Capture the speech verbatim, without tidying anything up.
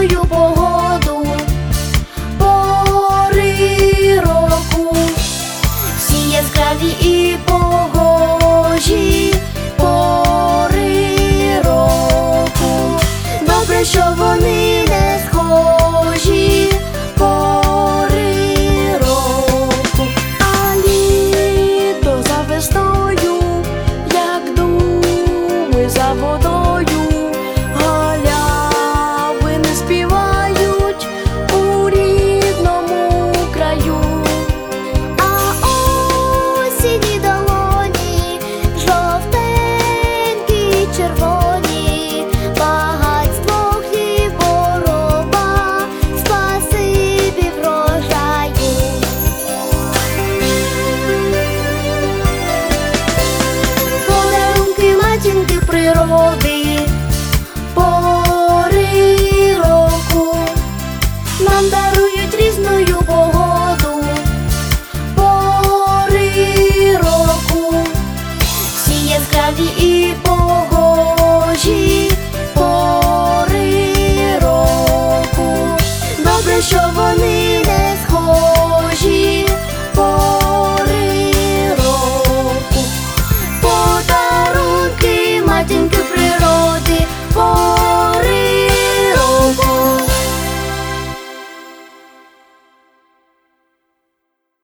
любую погоду, пори року, всі яскраві і погожі пори року. Добре, що вони не схожі пори року. А літо за весною, як думи за водою, галявини співають у рідному краю. А осінні долоні жовтенькі, червоні, багатство хліб, вороба, спасибі врожаю. Подарунки матінки природи